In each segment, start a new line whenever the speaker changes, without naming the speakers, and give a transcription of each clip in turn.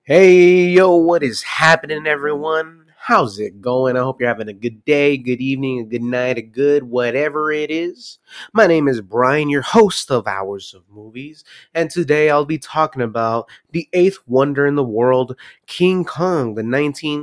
Hey, yo, what is happening, everyone? How's it going? I hope you're having a good day, good evening, a good night, a good whatever it is. My name is Brian, your host of Hours of Movies, and today I'll be talking about the eighth wonder in the world, King Kong, the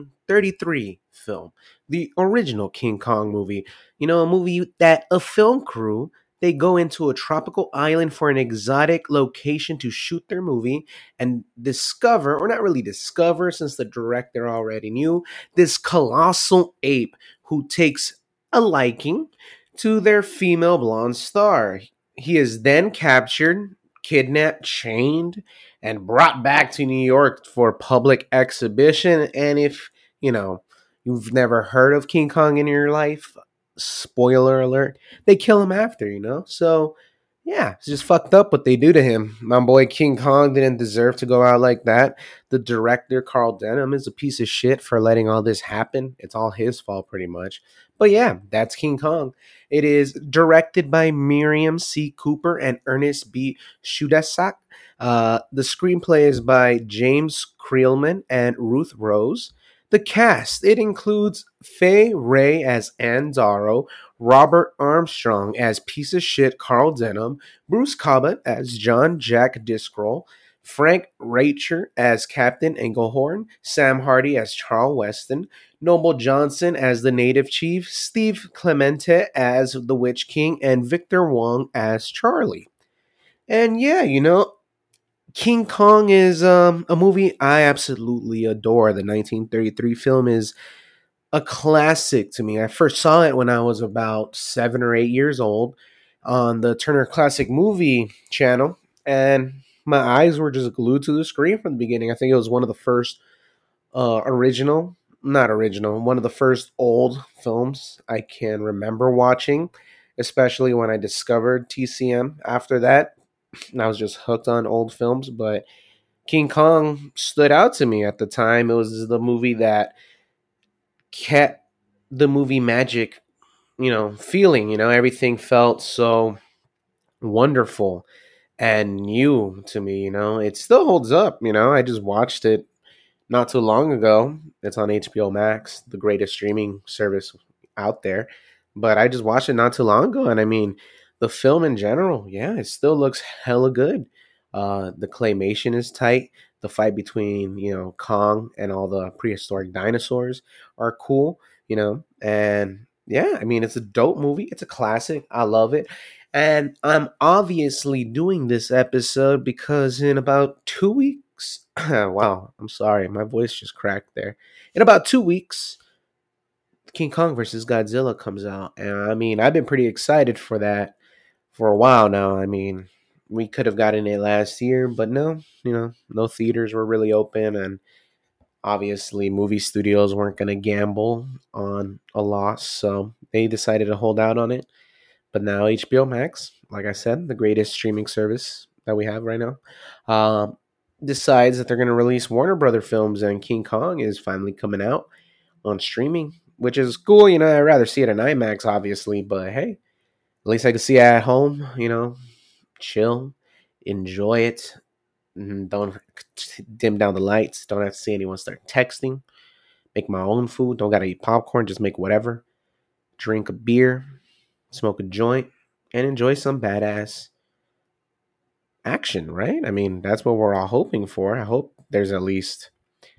1933 film, the original King Kong movie. A movie that a film crew they go into a tropical island for an exotic location to shoot their movie and discover, or not really discover, since the director already knew, this colossal ape who takes a liking to their female blonde star. He is then captured, kidnapped, chained, and brought back to New York for public exhibition. And if, you know, you've never heard of King Kong in your life, spoiler alert, they kill him after. So yeah, it's just fucked up what they do to him. My boy King Kong didn't deserve to go out like that. The director, Carl Denham, is a piece of shit for letting all this happen. It's all his fault, pretty much. But yeah, that's King Kong. It is directed by Miriam C. Cooper and Ernest B. Shudasak. The screenplay is by James Creelman and Ruth Rose. The cast, it includes Faye Ray as Ann Darrow, Robert Armstrong as piece of shit Carl Denham, Bruce Cobbett as John Jack Discroll, Frank Racher as Captain Englehorn, Sam Hardy as Charles Weston, Noble Johnson as the native chief, Steve Clemente as the Witch King, and Victor Wong as Charlie. And yeah, King Kong is a movie I absolutely adore. The 1933 film is a classic to me. I first saw it when I was about 7 or 8 years old on the Turner Classic Movie channel, and my eyes were just glued to the screen from the beginning. I think it was one of the first not original, one of the first old films I can remember watching, especially when I discovered TCM after that. And I was just hooked on old films, but King Kong stood out to me at the time. It was the movie that kept the movie magic, feeling, everything felt so wonderful and new to me, it still holds up, I just watched it not too long ago. It's on HBO Max, the greatest streaming service out there. But I just watched it not too long ago, and I mean, the film in general, yeah, it still looks hella good. The claymation is tight. The fight between Kong and all the prehistoric dinosaurs are cool, and yeah, I mean, it's a dope movie. It's a classic. I love it. And I'm obviously doing this episode because in about 2 weeks, wow, I'm sorry, my voice just cracked there. In about 2 weeks, King Kong versus Godzilla comes out, and I mean, I've been pretty excited for that for a while now. I mean, we could have gotten it last year, but no, no theaters were really open, and obviously, movie studios weren't going to gamble on a loss, so they decided to hold out on it. But now HBO Max, like I said, the greatest streaming service that we have right now, um, decides that they're going to release Warner Brother films, and King Kong is finally coming out on streaming, which is cool. I'd rather see it in IMAX, obviously, but hey, at least I can see it at home. Chill, enjoy it. Don't dim down the lights. Don't have to see anyone start texting. Make my own food. Don't gotta eat popcorn. Just make whatever. Drink a beer, smoke a joint, and enjoy some badass action, right? I mean, that's what we're all hoping for. I hope there's at least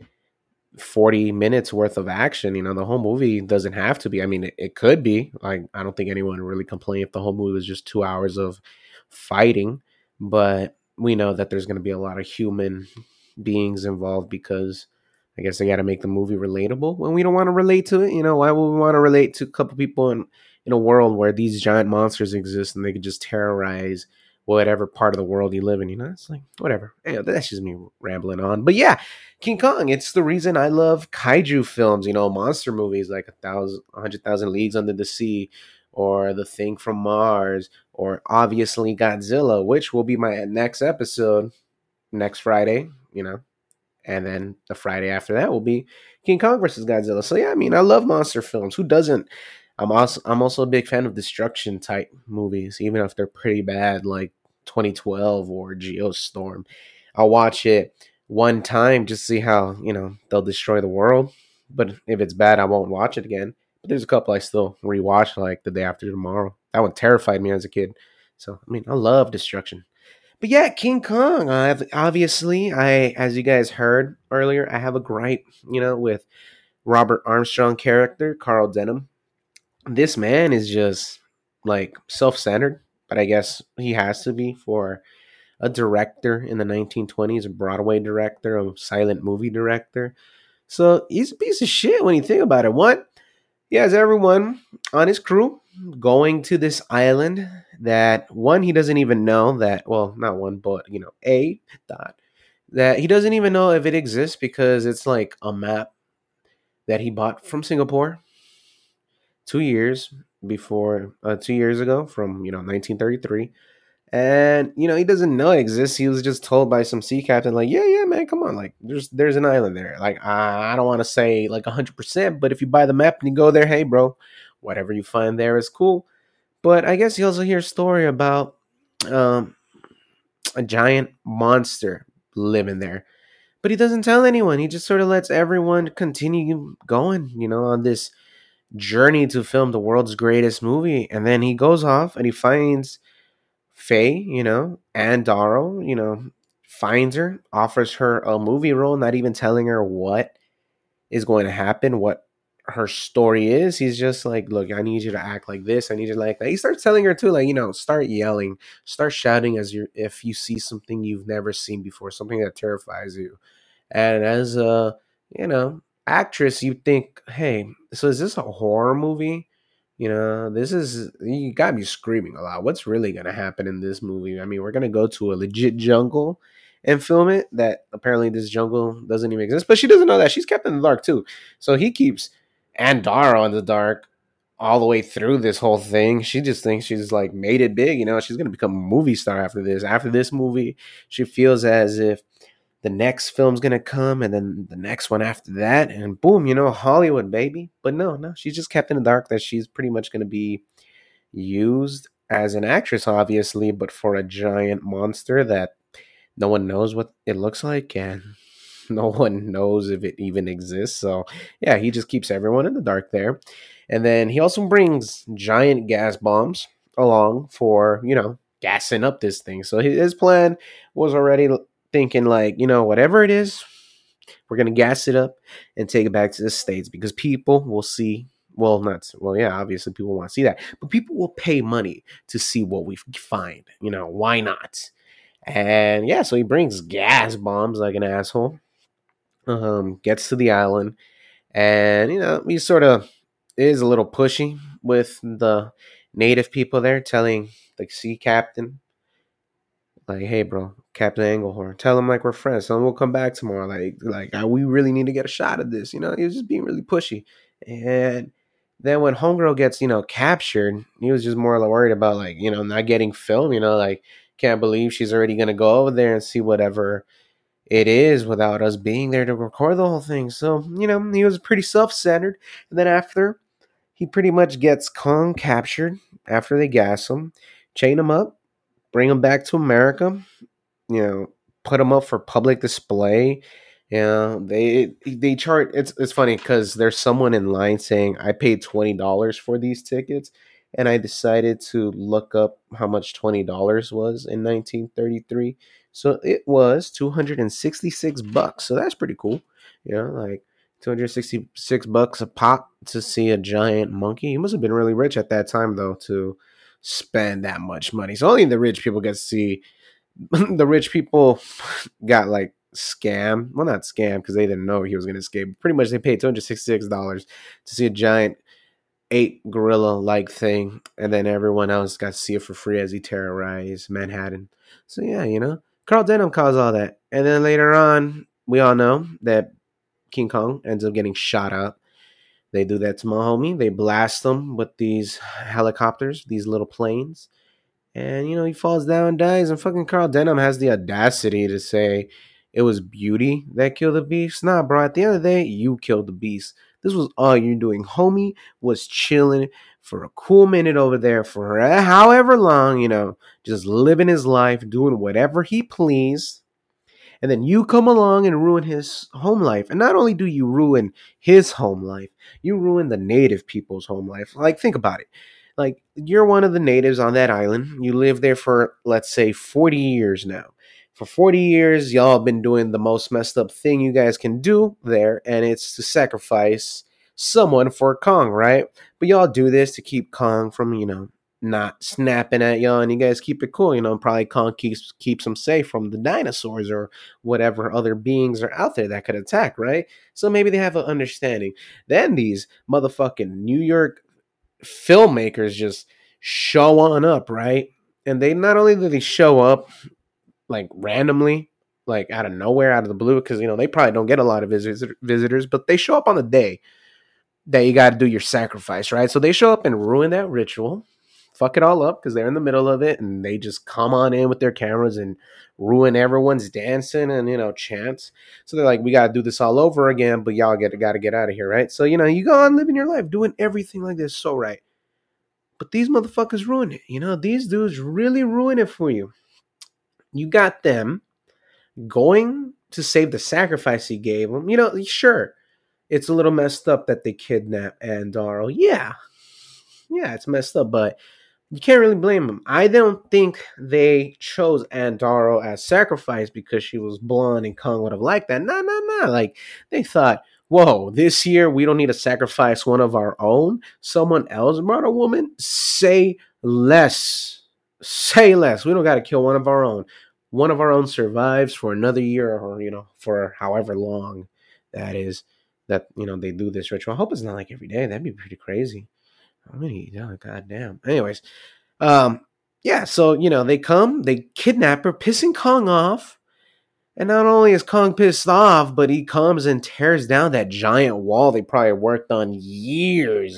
40 minutes worth of action. The whole movie doesn't have to be. I mean, it could be. Like, I don't think anyone would really complain if the whole movie was just 2 hours of fighting. But we know that there's going to be a lot of human beings involved because I guess they got to make the movie relatable. When we don't want to relate to it, why would we want to relate to a couple people in a world where these giant monsters exist and they could just terrorize whatever part of the world you live in? It's like, whatever. That's just me rambling on. But yeah, King Kong, it's the reason I love kaiju films, monster movies like 100,000 Leagues Under the Sea, or The Thing from Mars, or obviously Godzilla, which will be my next episode next Friday, and then the Friday after that will be King Kong versus Godzilla. So yeah, I mean, I love monster films. Who doesn't? I'm also a big fan of destruction type movies, even if they're pretty bad, like 2012 or Geostorm. I'll watch it one time just to see how, they'll destroy the world. But if it's bad, I won't watch it again. But there's a couple I still rewatch, like The Day After Tomorrow. That one terrified me as a kid. So, I mean, I love destruction. But yeah, King Kong. Obviously, as you guys heard earlier, I have a gripe, with Robert Armstrong character, Carl Denham. This man is just like self-centered, but I guess he has to be for a director in the 1920s, a Broadway director, a silent movie director. So he's a piece of shit when you think about it. What? He has everyone on his crew going to this island that one, he doesn't even know that, well, not one, but, a dot, that he doesn't even know if it exists because it's like a map that he bought from Singapore 2 years before, 2 years ago from, 1933. And he doesn't know it exists. He was just told by some sea captain, like, yeah, man, come on, like, there's an island there. Like, I don't want to say like 100%, but if you buy the map and you go there, hey, bro, whatever you find there is cool. But I guess you also hear a story about um, a giant monster living there. But he doesn't tell anyone. He just sort of lets everyone continue going, on this journey to film the world's greatest movie. And then he goes off and he finds Faye, and Darrow, finds her, offers her a movie role, not even telling her what is going to happen, what her story is. He's just like, look, I need you to act like this. I need you to like that. He starts telling her too, like, start yelling, start shouting if you see something you've never seen before, something that terrifies you. And as a, actress, you think, hey, so is this a horror movie? This is, you gotta be screaming a lot. What's really gonna happen in this movie? I mean, we're gonna go to a legit jungle and film it. That apparently this jungle doesn't even exist, but she doesn't know that she's kept in the dark too. So he keeps Andara in the dark all the way through this whole thing. She just thinks she's like made it big. She's gonna become a movie star after this. After this movie, she feels as if the next film's gonna come and then the next one after that, and boom, Hollywood, baby. But no, she's just kept in the dark that she's pretty much gonna be used as an actress, obviously, but for a giant monster that no one knows what it looks like and no one knows if it even exists. So yeah, he just keeps everyone in the dark there. And then he also brings giant gas bombs along for, gassing up this thing. So his plan was already thinking like, whatever it is, we're gonna gas it up and take it back to the States because people will see. Well, not well, yeah. Obviously, people want to see that, but people will pay money to see what we find. Why not? And yeah, so he brings gas bombs like an asshole. Gets to the island, and he sort of is a little pushy with the native people there, telling the sea captain, like, hey, bro, Captain Englehorn, tell him like we're friends. Tell him we'll come back tomorrow. We really need to get a shot at this. He was just being really pushy. And then when Homegirl gets, captured, he was just more worried about not getting film. Can't believe she's already gonna go over there and see whatever it is without us being there to record the whole thing. So he was pretty self-centered. And then after he pretty much gets Kong captured after they gas him, chain him up, bring him back to America, you know, put them up for public display. They chart. It's funny because there's someone in line saying I paid $20 for these tickets, and I decided to look up how much $20 was in 1933. So it was $266. So that's pretty cool. Like $266 a pop to see a giant monkey. He must have been really rich at that time though to spend that much money. So only the rich people get to see. The rich people got like scam. Well, not scam because they didn't know he was going to escape. Pretty much they paid $266 to see a giant ape gorilla like thing, and then everyone else got to see it for free as he terrorized Manhattan. So yeah, Carl Denham caused all that, and then later on, we all know that King Kong ends up getting shot up. They do that to my homie. They blast him with these helicopters, these little planes. And, he falls down and dies. And fucking Carl Denham has the audacity to say it was beauty that killed the beast. Nah, bro. At the end of the day, you killed the beast. This was all you're doing. Homie was chilling for a cool minute over there for however long, just living his life, doing whatever he pleased. And then you come along and ruin his home life. And not only do you ruin his home life, you ruin the native people's home life. Like, think about it. Like, you're one of the natives on that island. You live there for, let's say, 40 years now. For 40 years, y'all have been doing the most messed up thing you guys can do there, and it's to sacrifice someone for Kong, right? But y'all do this to keep Kong from, not snapping at y'all, and you guys keep it cool. Probably Kong keeps them safe from the dinosaurs or whatever other beings are out there that could attack, right? So maybe they have an understanding. Then these motherfucking New York filmmakers just show on up, right? And they not only do they show up like randomly, like out of nowhere, out of the blue, because they probably don't get a lot of visitors, but they show up on the day that you got to do your sacrifice, right? So they show up and ruin that ritual, fuck it all up because they're in the middle of it, and they just come on in with their cameras and ruin everyone's dancing and chants. So they're like, we got to do this all over again, but y'all got to get out of here, right? So you go on living your life doing everything like this, so right. But these motherfuckers ruin it. These dudes really ruin it for you. You got them going to save the sacrifice he gave them. Sure, it's a little messed up that they kidnap Andaro. Yeah, it's messed up, but you can't really blame them. I don't think they chose Andaro as sacrifice because she was blonde and Kong would have liked that. Nah. Like, they thought, whoa, this year we don't need to sacrifice one of our own. Someone else brought a woman. Say less. Say less. We don't got to kill one of our own. One of our own survives for another year or, for however long that is that, they do this ritual. I hope it's not like every day. That'd be pretty crazy. How many? Oh, goddamn. Anyways, yeah, so, they come, they kidnap her, pissing Kong off. And not only is Kong pissed off, but he comes and tears down that giant wall they probably worked on years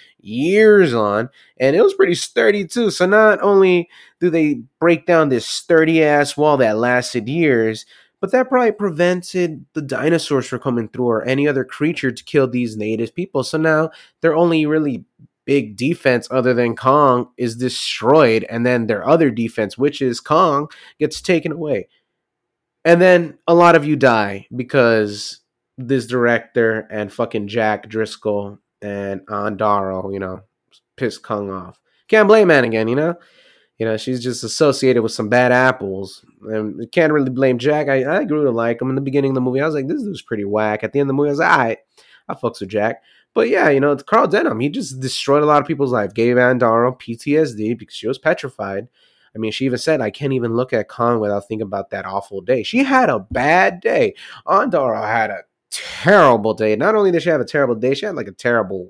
on. And it was pretty sturdy too. So not only do they break down this sturdy ass wall that lasted years, but that probably prevented the dinosaurs from coming through or any other creature to kill these native people. So now their only really big defense other than Kong is destroyed. And then their other defense, which is Kong, gets taken away. And then a lot of you die because this director and fucking Jack Driscoll and Andaro, pissed Kong off. Can't blame Anne again, she's just associated with some bad apples. And you can't really blame Jack. I grew to like him in the beginning of the movie. I was like, this dude's pretty whack. At the end of the movie, I was like, all right, I fucks with Jack. But yeah, it's Carl Denham. He just destroyed a lot of people's life. Gave Andaro PTSD because she was petrified. I mean, she even said, I can't even look at Kong without thinking about that awful day. She had a bad day. Andaro had a terrible day. Not only did she have a terrible day, she had like a terrible,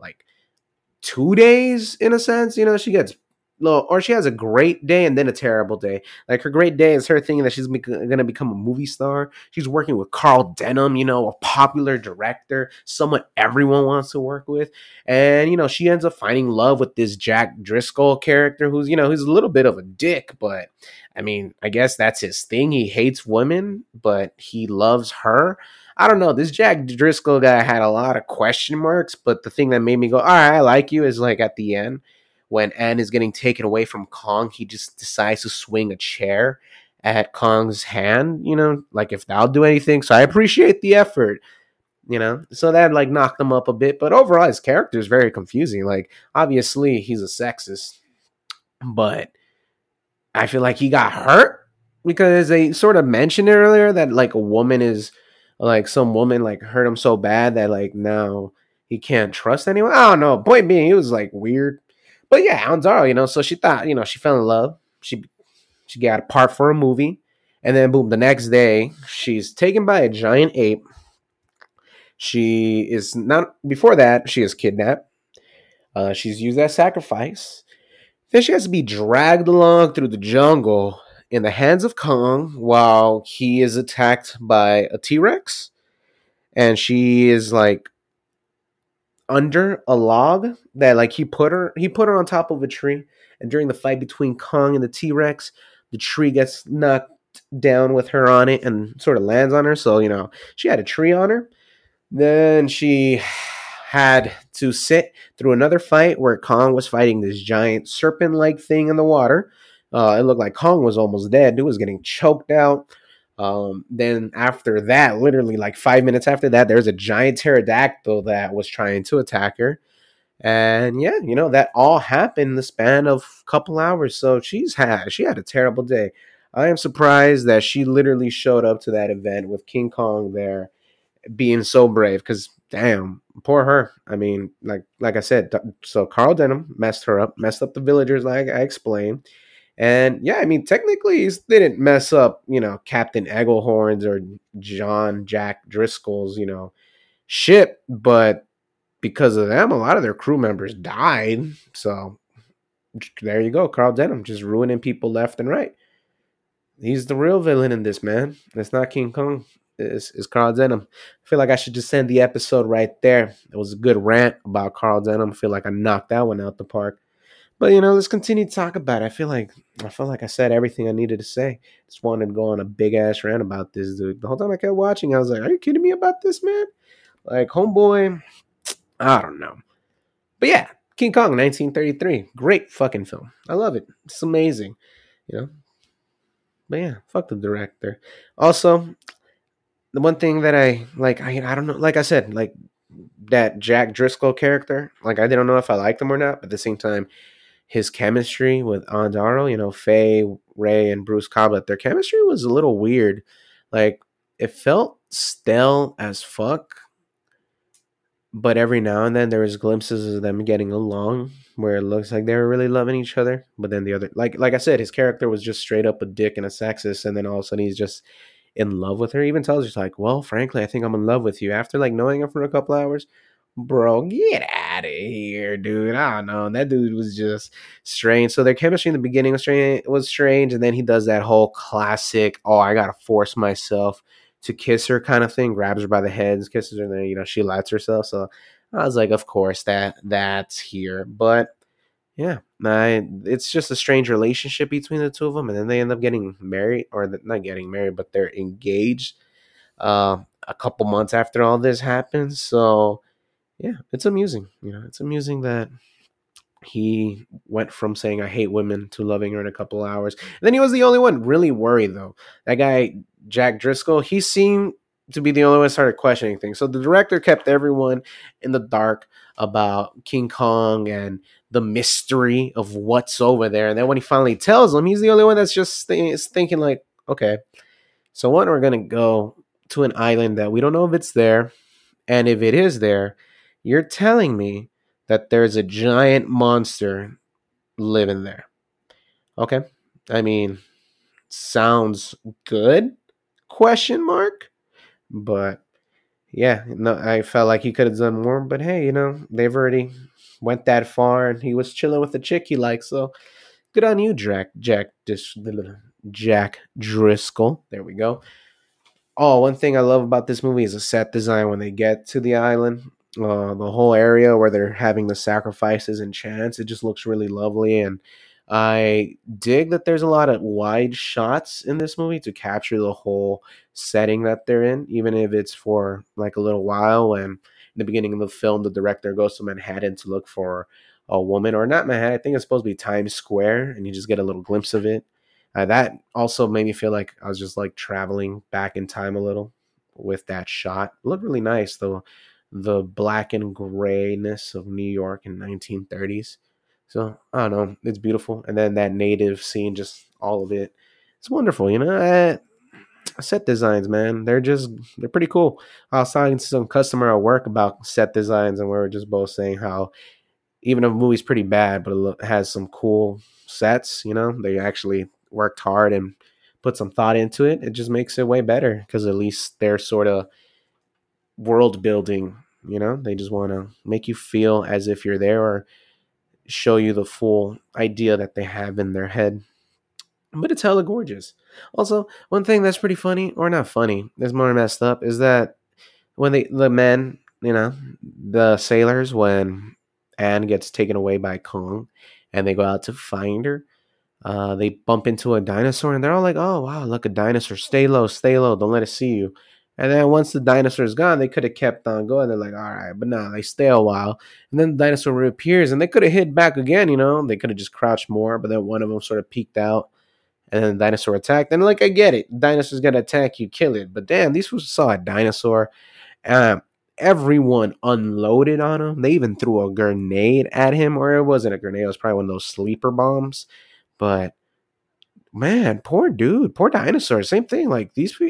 2 days in a sense. She gets or she has a great day and then a terrible day. Like, her great day is her thinking that she's going to become a movie star. She's working with Carl Denham, a popular director, someone everyone wants to work with. And, she ends up finding love with this Jack Driscoll character who's, who's a little bit of a dick, but I mean, I guess that's his thing. He hates women, but he loves her. I don't know. This Jack Driscoll guy had a lot of question marks, but the thing that made me go, all right, I like you, is like at the end, when Anne is getting taken away from Kong, he just decides to swing a chair at Kong's hand, like, if that'll do anything. So I appreciate the effort, so that knocked him up a bit. But overall, his character is very confusing. Like, obviously he's a sexist, but I feel like he got hurt because they sort of mentioned earlier that a woman is some woman hurt him so bad that now he can't trust anyone. I don't know. Point being, he was weird. But yeah, Andaro, so she thought, she fell in love. She got a part for a movie. And then boom, the next day, she's taken by a giant ape. She is not, before that, she is kidnapped. She's used as sacrifice. Then she has to be dragged along through the jungle in the hands of Kong while he is attacked by a T-Rex. And she is under a log that he put her on top of a tree, and during the fight between Kong and the T-Rex, the tree gets knocked down with her on it and sort of lands on her. So she had a tree on her. Then she had to sit through another fight where Kong was fighting this giant serpent-like thing in the water. It looked like Kong was almost dead. Dude was getting choked out. Then after that, literally like 5 minutes after that, there's a giant pterodactyl that was trying to attack her. And yeah, that all happened in the span of a couple hours. So she had a terrible day. I am surprised that she literally showed up to that event with King Kong there being so brave, because damn, poor her. I mean, like I said, so Carl Denham messed her up, messed up the villagers, like I explained. And yeah, I mean, technically, he didn't mess up, Captain Egglehorn's or John Jack Driscoll's, ship, but because of them, a lot of their crew members died. So there you go, Carl Denham just ruining people left and right. He's the real villain in this, man. It's not King Kong. It's Carl Denham. I feel like I should just send the episode right there. It was a good rant about Carl Denham. I feel like I knocked that one out the park. But let's continue to talk about it. I feel like I said everything I needed to say. Just wanted to go on a big ass rant about this dude. The whole time I kept watching, I was like, "Are you kidding me about this, man?" Like, homeboy, I don't know. But yeah, King Kong, 1933, great fucking film. I love it. It's amazing, you know. But yeah, fuck the director. Also, the one thing that I like, I don't know, like I said, like that Jack Driscoll character, like I didn't know if I liked him or not, but at the same time, his chemistry with Andaro, Faye, Ray, and Bruce Cobbett, their chemistry was a little weird. Like, it felt stale as fuck, but every now and then there was glimpses of them getting along where it looks like they were really loving each other. But then the other, like I said, his character was just straight up a dick and a sexist, and then all of a sudden he's just in love with her. He even tells her, like, well, frankly, I think I'm in love with you. After like knowing her for a couple hours, bro, get out of here, dude. I don't know. That dude was just strange. So their chemistry in the beginning was strange, and then he does that whole classic, oh, I gotta force myself to kiss her kind of thing, grabs her by the head, kisses her, and then she lets herself. So I was like, of course that's here. But yeah, it's just a strange relationship between the two of them, and then they end up getting married, or not getting married, but they're engaged a couple months after all this happens. So yeah, it's amusing. It's amusing that he went from saying I hate women to loving her in a couple hours. And then he was the only one really worried, though. That guy Jack Driscoll, he seemed to be the only one that started questioning things. So the director kept everyone in the dark about King Kong and the mystery of what's over there. And then when he finally tells them, he's the only one that's just thinking like, okay, so one, we're gonna go to an island that we don't know if it's there, and if it is there, you're telling me that there's a giant monster living there. Okay. I mean, sounds good? Question mark. But yeah, no, I felt like he could have done more. But hey, they've already went that far, and he was chilling with the chick he likes. So good on you, Jack Driscoll. There we go. Oh, one thing I love about this movie is the set design when they get to the island. The whole area where they're having the sacrifices and chants, it just looks really lovely. And I dig that there's a lot of wide shots in this movie to capture the whole setting that they're in, even if it's for like a little while. When in the beginning of the film, the director goes to Manhattan to look for a woman, or not Manhattan, I think it's supposed to be Times Square, and you just get a little glimpse of it. That also made me feel like I was just like traveling back in time a little with that shot. It looked really nice, though, the black and grayness of New York in 1930s. So I don't know, it's beautiful. And then that native scene, just all of it, it's wonderful. Set designs, man, they're pretty cool. I was talking to some customer at work about set designs, and we were just both saying how even if a movie's pretty bad, but it has some cool sets, they actually worked hard and put some thought into it. It just makes it way better because at least they're sort of world building. They just want to make you feel as if you're there, or show you the full idea that they have in their head. But it's hella gorgeous. Also, one thing that's pretty funny, or not funny, that's more messed up, is that when the men, the sailors, when Anne gets taken away by Kong and they go out to find her, they bump into a dinosaur, and they're all like, oh wow, look, a dinosaur, stay low, don't let it see you. And then once the dinosaur is gone, they could have kept on going. They're like, all right, but no, they stay a while. And then the dinosaur reappears, and they could have hit back again, they could have just crouched more, but then one of them sort of peeked out. And then the dinosaur attacked. And like, I get it. Dinosaur's gonna attack you, kill it. But damn, these fools saw a dinosaur. Um, Everyone unloaded on him. They even threw a grenade at him, or it wasn't a grenade. It was probably one of those sleeper bombs. But man, poor dude, poor dinosaur. Same thing. Like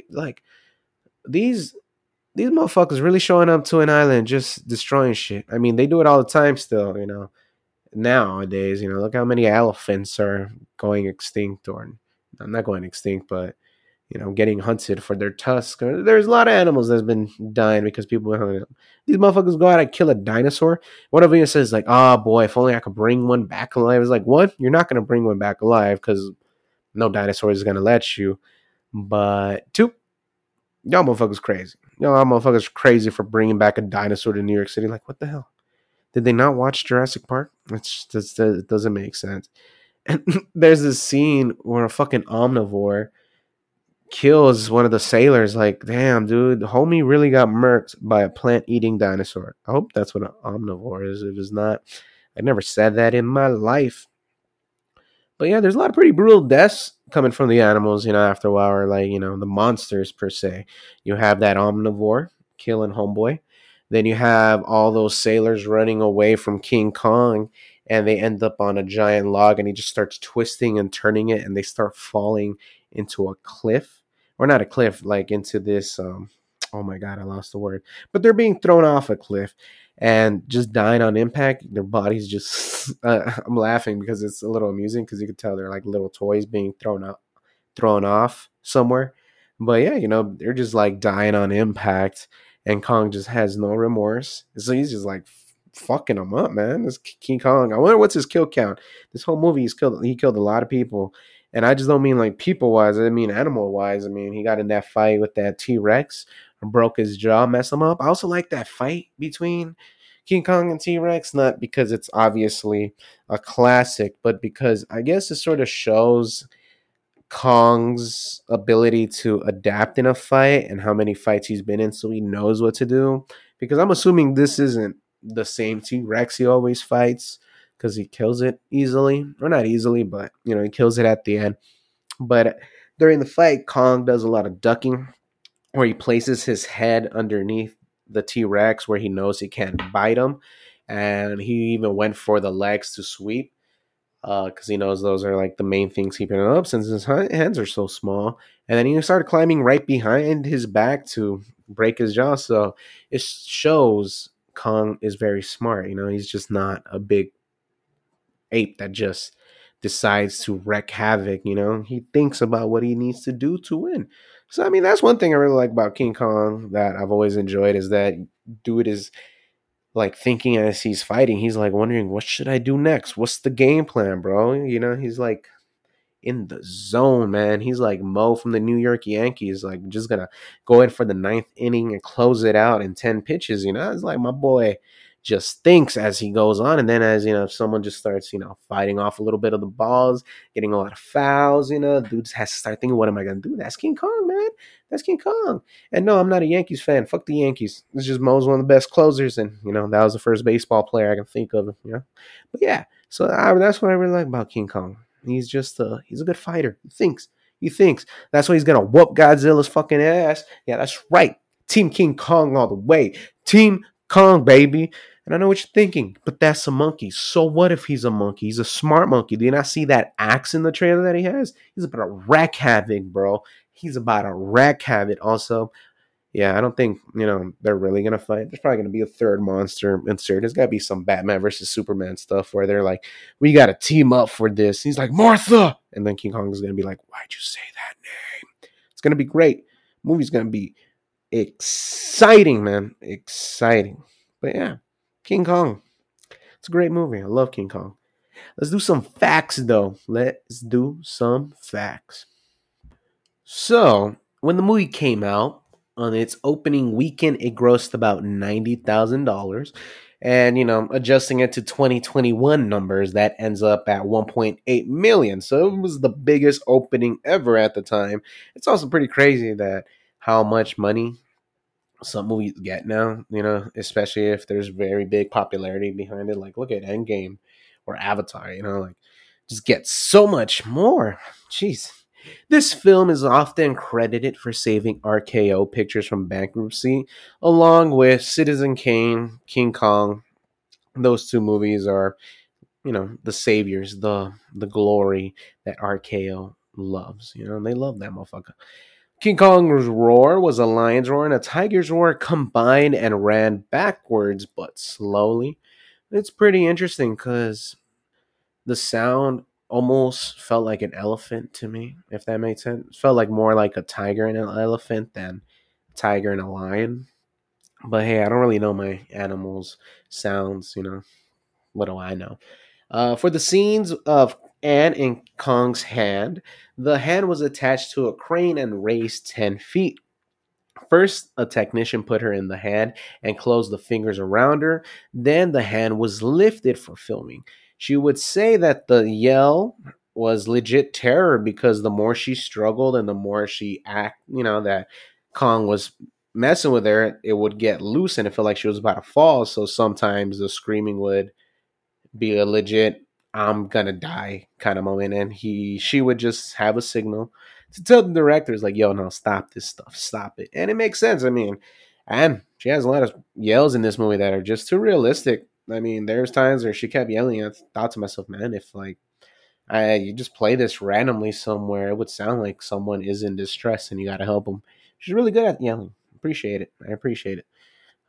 these these motherfuckers really showing up to an island just destroying shit. I mean, they do it all the time still. Nowadays. Look how many elephants are going extinct, or not going extinct, but getting hunted for their tusks. There's a lot of animals that's been dying because people are hunting them. These motherfuckers go out and kill a dinosaur. One of them says like, "Oh boy, if only I could bring one back alive." It's like, what? You're not gonna bring one back alive because no dinosaur is gonna let you. But two, y'all motherfuckers crazy. Y'all motherfuckers crazy for bringing back a dinosaur to New York City. Like, what the hell? Did they not watch Jurassic Park? It doesn't make sense. And there's this scene where a fucking omnivore kills one of the sailors. Like, damn, dude, homie really got murked by a plant-eating dinosaur. I hope that's what an omnivore is. It is not. I never said that in my life. But yeah, there's a lot of pretty brutal deaths coming from the animals, after a while, or like, the monsters per se. You have that omnivore killing homeboy. Then you have all those sailors running away from King Kong, and they end up on a giant log, and he just starts twisting and turning it, and they start falling into a cliff. Or not a cliff, like into this oh my god, I lost the word. But they're being thrown off a cliff and just dying on impact. Their bodies just I'm laughing because it's a little amusing because you can tell they're like little toys being thrown off somewhere. But yeah, they're just like dying on impact, and Kong just has no remorse. So he's just like fucking them up, man. This King Kong. I wonder what's his kill count. This whole movie he killed a lot of people. And I just don't mean like people wise, I mean animal wise. I mean, he got in that fight with that T-Rex, broke his jaw, messed him up. I also like that fight between King Kong and T-Rex, not because it's obviously a classic, but because I guess it sort of shows Kong's ability to adapt in a fight and how many fights he's been in, so he knows what to do. Because I'm assuming this isn't the same T-Rex he always fights, because he kills it easily, or not easily, but he kills it at the end. But during the fight, Kong does a lot of ducking, where he places his head underneath the T-Rex where he knows he can't bite him, and he even went for the legs to sweep, because he knows those are like the main things keeping him up since his hands are so small. And then he started climbing right behind his back to break his jaw. So it shows Kong is very smart. He's just not a big ape that just decides to wreak havoc. He thinks about what he needs to do to win. So I mean, that's one thing I really like about King Kong that I've always enjoyed, is that dude is like thinking as he's fighting. He's like wondering, what should I do next? What's the game plan, bro? He's like in the zone, man. He's like Mo from the New York Yankees, like just gonna go in for the ninth inning and close it out in 10 pitches. It's like my boy just thinks as he goes on, and then as if someone just starts fighting off a little bit of the balls, getting a lot of fouls, dude just has to start thinking, what am I gonna do? That's King Kong, man. That's King Kong. And no, I'm not a Yankees fan. Fuck the Yankees. It's just Mo's one of the best closers, and that was the first baseball player I can think of. But yeah, so that's what I really like about King Kong. He's just he's a good fighter. He thinks. That's why he's gonna whoop Godzilla's fucking ass. Yeah, that's right. Team King Kong all the way. Team Kong, baby. And I know what you're thinking, but that's a monkey. So what if he's a monkey? He's a smart monkey. Do you not see that axe in the trailer that he has? He's about to wreck havoc, bro. He's about to wreck havoc. Also, yeah, I don't think, they're really going to fight. There's probably going to be a third monster insert. There's got to be some Batman versus Superman stuff where they're like, we got to team up for this. He's like, Martha! And then King Kong is going to be like, why'd you say that name? It's going to be great. Movie's going to be exciting, man. Exciting. But yeah, King Kong. It's a great movie. I love King Kong. Let's do some facts, though. Let's do some facts. So, when the movie came out, on its opening weekend, it grossed about $90,000. And, adjusting it to 2021 numbers, that ends up at 1.8 million. So it was the biggest opening ever at the time. It's also pretty crazy that how much money some movies get now, especially if there's very big popularity behind it. Like, look at Endgame or Avatar, like, just get so much more. Jeez. This film is often credited for saving RKO Pictures from bankruptcy, along with Citizen Kane, King Kong. Those two movies are, the saviors, the glory that RKO loves. They love that motherfucker. King Kong's roar was a lion's roar and a tiger's roar combined and ran backwards but slowly. It's pretty interesting because the sound almost felt like an elephant to me, if that makes sense. It felt like more like a tiger and an elephant than a tiger and a lion. But hey, I don't really know my animals' sounds. What do I know? For the scenes of Anne in Kong's hand, the hand was attached to a crane and raised 10 feet. First, a technician put her in the hand and closed the fingers around her. Then the hand was lifted for filming. She would say that the yell was legit terror because the more she struggled and the more she that Kong was messing with her, it would get loose and it felt like she was about to fall. So sometimes the screaming would be a legit I'm gonna die kind of moment, and she would just have a signal to tell the directors like, "Yo, no, stop this stuff, stop it," and it makes sense. I mean, and she has a lot of yells in this movie that are just too realistic. I mean, there's times where she kept yelling. I thought to myself, man, if like you just play this randomly somewhere, it would sound like someone is in distress and you got to help them. She's really good at yelling. Appreciate it. I appreciate it.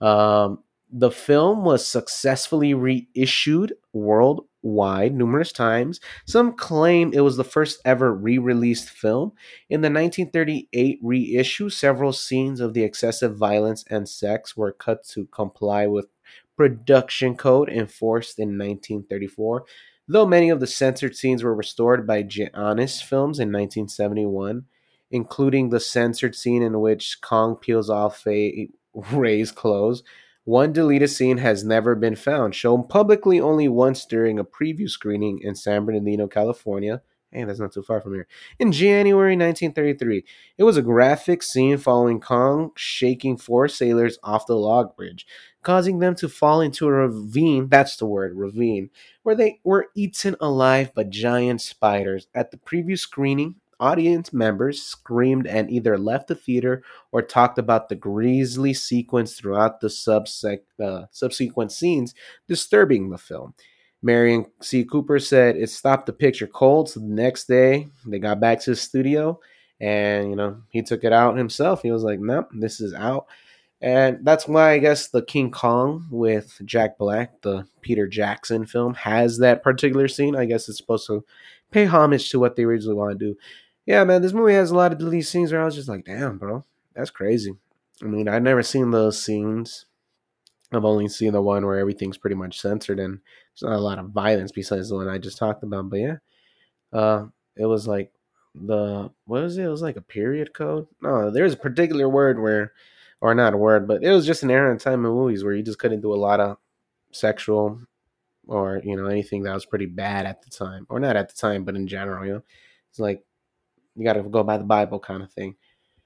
The film was successfully reissued worldwide numerous times. Some claim it was the first ever re released film. In the 1938 reissue, several scenes of the excessive violence and sex were cut to comply with production code enforced in 1934, though many of the censored scenes were restored by Giannis Films in 1971, including the censored scene in which Kong peels off Ray's clothes. One deleted scene has never been found, shown publicly only once during a preview screening in San Bernardino, California. Hey, that's not too far from here. In January 1933, it was a graphic scene following Kong shaking four sailors off the log bridge, causing them to fall into a ravine. That's the word, ravine, where they were eaten alive by giant spiders. At the preview screening, audience members screamed and either left the theater or talked about the grisly sequence throughout the subsequent scenes, disturbing the film. Marion C. Cooper said it stopped the picture cold. So the next day, they got back to the studio, and he took it out himself. He was like, "Nope, this is out." And that's why I guess the King Kong with Jack Black, the Peter Jackson film, has that particular scene. I guess it's supposed to pay homage to what they originally want to do. Yeah, man, this movie has a lot of deleted scenes where I was just like, damn, bro, that's crazy. I mean, I've never seen those scenes. I've only seen the one where everything's pretty much censored and there's not a lot of violence besides the one I just talked about. But yeah, it was like what was it? It was like a period code. No, there's a particular word where, or not a word, but it was just an era in time in movies where you just couldn't do a lot of sexual or anything that was pretty bad at the time, or not at the time, but in general. It's like you got to go by the Bible kind of thing.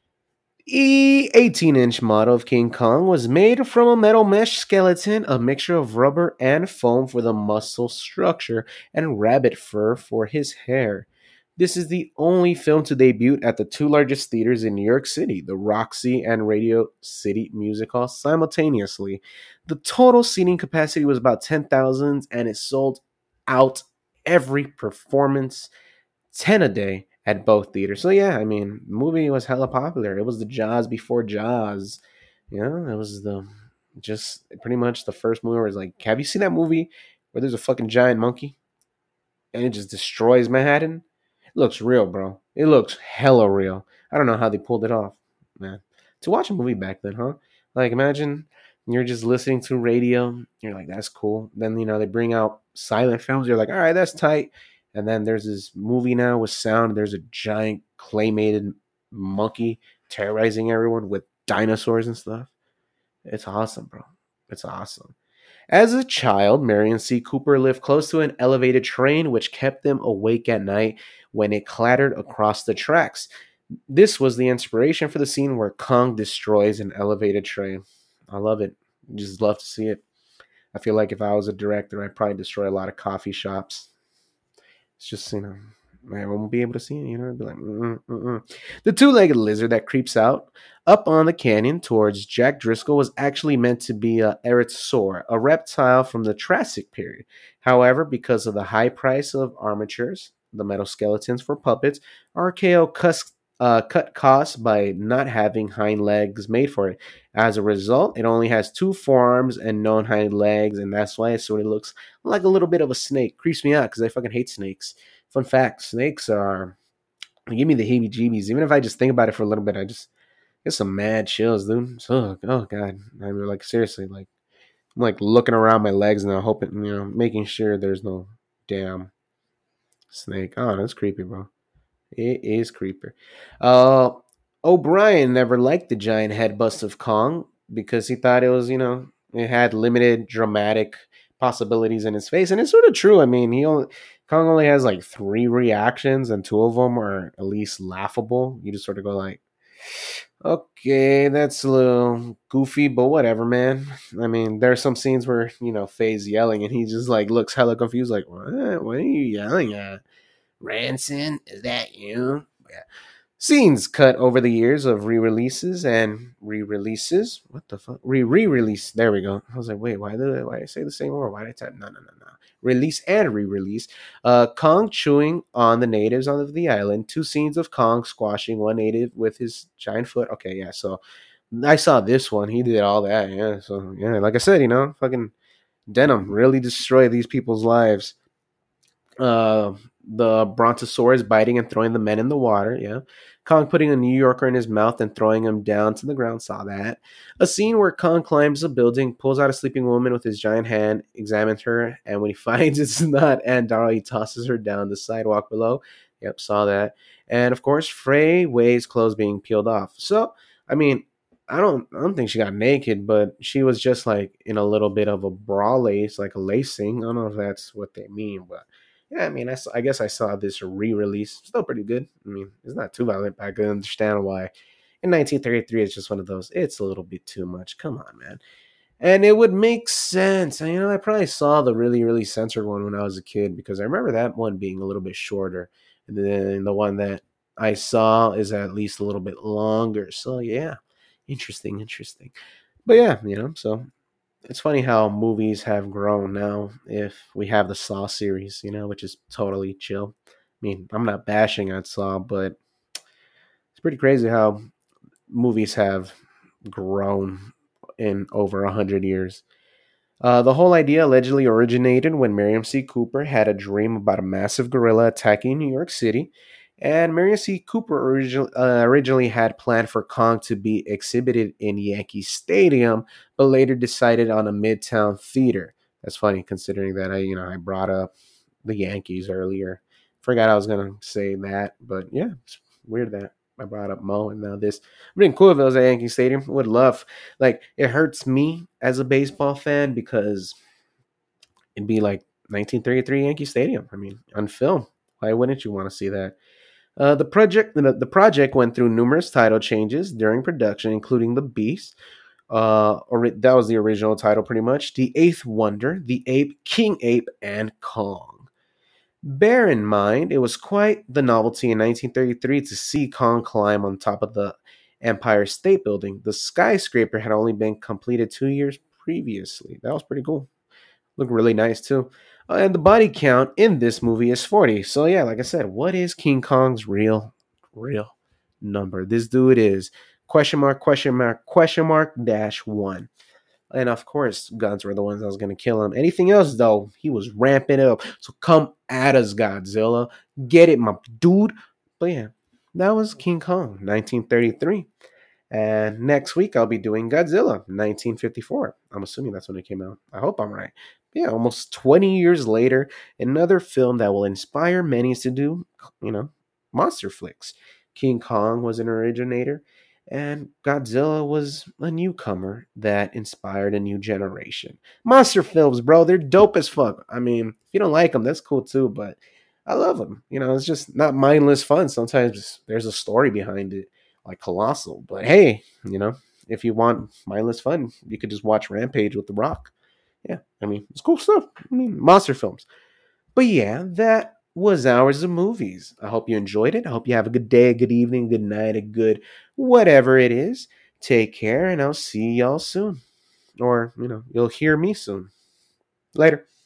18-inch model of King Kong was made from a metal mesh skeleton, a mixture of rubber and foam for the muscle structure, and rabbit fur for his hair. This is the only film to debut at the two largest theaters in New York City, the Roxy and Radio City Music Hall, simultaneously. The total seating capacity was about 10,000, and it sold out every performance 10 a day at both theaters. So yeah, I mean, the movie was hella popular. It was the Jaws before Jaws. It was the just pretty much the first movie where it's like, have you seen that movie where there's a fucking giant monkey and it just destroys Manhattan? It looks real, bro. It looks hella real. I don't know how they pulled it off, man. To watch a movie back then, huh? Like imagine you're just listening to radio, you're like, that's cool. Then they bring out silent films, you're like, all right, that's tight. And then there's this movie now with sound. There's a giant claymated monkey terrorizing everyone with dinosaurs and stuff. It's awesome, bro. It's awesome. As a child, Marion C. Cooper lived close to an elevated train, which kept them awake at night when it clattered across the tracks. This was the inspiration for the scene where Kong destroys an elevated train. I love it. Just love to see it. I feel like if I was a director, I'd probably destroy a lot of coffee shops. It's just, I won't be able to see it. I'd be like, mm-mm. The two-legged lizard that creeps out up on the canyon towards Jack Driscoll was actually meant to be a erythrosaur, a reptile from the Triassic period. However, because of the high price of armatures, the metal skeletons for puppets, RKO cut costs by not having hind legs made for it. As a result, it only has two forearms and no hind legs, and that's why it sort of looks like a little bit of a snake. Creeps me out because I fucking hate snakes. Fun fact: snakes are they give me the heebie-jeebies. Even if I just think about it for a little bit, I just get some mad chills, dude. So, oh god, I mean, like seriously, like I'm like looking around my legs and I'm hoping, making sure there's no damn snake. Oh, that's creepy, bro. It is creepy. Uh, O'Brien never liked the giant head bust of Kong because he thought it was, it had limited dramatic possibilities in his face, and it's sort of true. I mean, Kong only has like three reactions, and two of them are at least laughable. You just sort of go like, okay, that's a little goofy, but whatever, man. I mean, there are some scenes where Faye's yelling, and he just like looks hella confused, like, what are you yelling at? Ranson, is that you? Yeah. Scenes cut over the years of re-releases and re-releases. What the fuck? Re-release. There we go. I was like, wait, why did I say the same word? Why did I type? No, no, no, no. Release and re-release. Kong chewing on the natives on the island. Two scenes of Kong squashing one native with his giant foot. Okay, yeah. So I saw this one. He did all that. Yeah. So yeah, like I said, fucking Denim really destroyed these people's lives. uh, the Brontosaurus biting and throwing the men in the water. Yeah. Kong putting a New Yorker in his mouth and throwing him down to the ground. Saw that. A scene where Kong climbs a building, pulls out a sleeping woman with his giant hand, examines her, and when he finds it's not Andara, he tosses her down the sidewalk below. Yep, saw that. And of course, Frey Wei's clothes being peeled off. So, I mean, I don't think she got naked, but she was just like in a little bit of a bra lace, like a lacing. I don't know if that's what they mean, but yeah, I mean, I guess I saw this re-release. Still pretty good. I mean, it's not too violent, but I can understand why. In 1933, it's just one of those. It's a little bit too much. Come on, man. And it would make sense. I probably saw the really, really censored one when I was a kid because I remember that one being a little bit shorter. And then the one that I saw is at least a little bit longer. So, yeah, interesting, interesting. But yeah, so it's funny how movies have grown now. If we have the Saw series, which is totally chill. I mean, I'm not bashing on Saw, but it's pretty crazy how movies have grown in over 100 years. The whole idea allegedly originated when Miriam C. Cooper had a dream about a massive gorilla attacking New York City. And Miriam C. Cooper originally had planned for Kong to be exhibited in Yankee Stadium, but later decided on a Midtown theater. That's funny considering that I brought up the Yankees earlier. Forgot I was gonna say that, but yeah, it's weird that I brought up Mo and now this. It'd been cool if it was at Yankee Stadium. Would love. Like it hurts me as a baseball fan because it'd be like 1933 Yankee Stadium. I mean, on film. Why wouldn't you want to see that? The project went through numerous title changes during production, including The Beast. Or that was the original title, pretty much. The Eighth Wonder, The Ape, King Ape, and Kong. Bear in mind, it was quite the novelty in 1933 to see Kong climb on top of the Empire State Building. The skyscraper had only been completed 2 years previously. That was pretty cool. Looked really nice too. And the body count in this movie is 40. So yeah, like I said, what is King Kong's real number? This dude is question mark, question mark, question mark, dash one. And of course, guns were the ones that was going to kill him. Anything else, though, he was ramping it up. So come at us, Godzilla. Get it, my dude. But yeah, that was King Kong, 1933. And next week, I'll be doing Godzilla, 1954. I'm assuming that's when it came out. I hope I'm right. Yeah, almost 20 years later, another film that will inspire many to do, monster flicks. King Kong was an originator, and Godzilla was a newcomer that inspired a new generation. Monster films, bro, they're dope as fuck. I mean, if you don't like them, that's cool too, but I love them. It's just not mindless fun. Sometimes there's a story behind it, like Colossal. But hey, if you want mindless fun, you could just watch Rampage with The Rock. Yeah, I mean, it's cool stuff. I mean, monster films. But yeah, that was Hours of Movies. I hope you enjoyed it. I hope you have a good day, a good evening, good night, a good whatever it is. Take care, and I'll see y'all soon. Or, you'll hear me soon. Later.